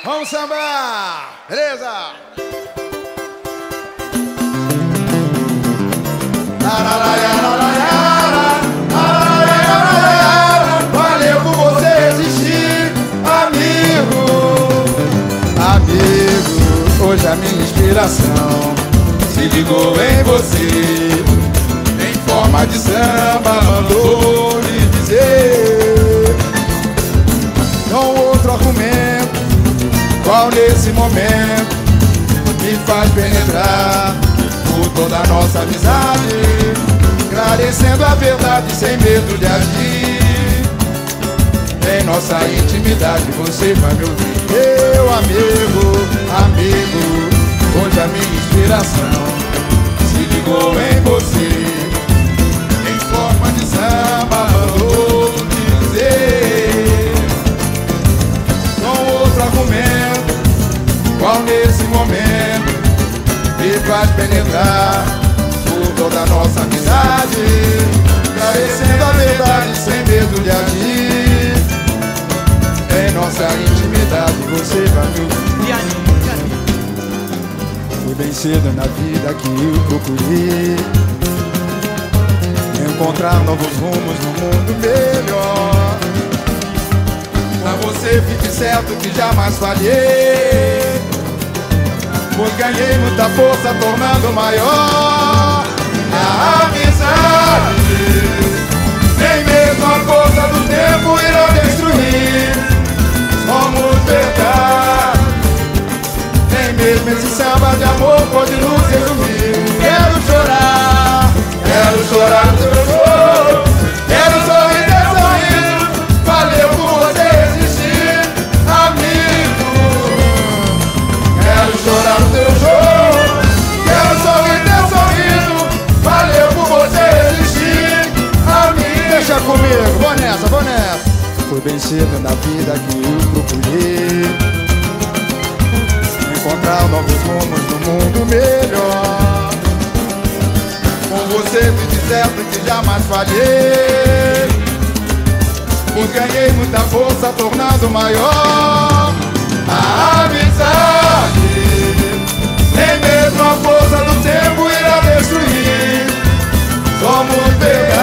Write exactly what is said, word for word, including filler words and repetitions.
Vamos sambar! Beleza? Valeu por você existir, amigo. Amigo, hoje a minha inspiração se ligou em você. Em forma de samba mandou lhe dizer. Não outro argumento, qual nesse momento me faz penetrar por toda a nossa amizade, esclarecendo a verdade sem medo de agir. Em nossa intimidade você vai me ouvir. Meu amigo, amigo, hoje a minha inspiração se ligou em você. Em forma de samba mandou dizer. Com outro argumento, qual nesse momento me faz penetrar por toda a nossa amizade, esclarecendo a verdade sem medo de agir. Em nossa intimidade você vai me ouvir. Foi bem cedo na vida que eu procurei encontrar novos rumos no mundo melhor. Pra você fique certo que jamais falhei, pois ganhei muita força tornando maior a amizade. Nem mesmo a força do tempo irá destruir. Somos verdade. Nem mesmo esse samba de amor pode nos resumir. Quero chorar, quero chorar no teu choro, quero sorrir teu sorriso. Valeu por você existir, amigo. Quero chorar no teu choro, quero sorrir teu sorriso. Valeu por você existir, amigo. Deixa comigo, vou nessa, vou nessa. Foi bem cedo na vida que eu procurei encontrar novos rumos no mundo melhor. Com você fique certo que jamais falhei, pois ganhei muita força tornando maior a amizade. Nem mesmo a força do tempo irá destruir. Somos verdade.